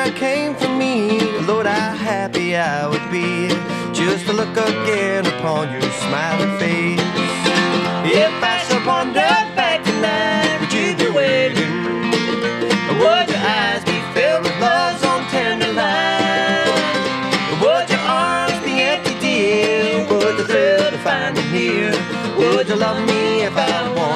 that came from me, Lord, how happy I would be just to look again upon your smiling face. If I should wander back tonight, would you be waiting? Would your eyes be filled with love's own tender light? Would your arms be empty, dear? Would the thrill to find me near? Would you love me if I wanted?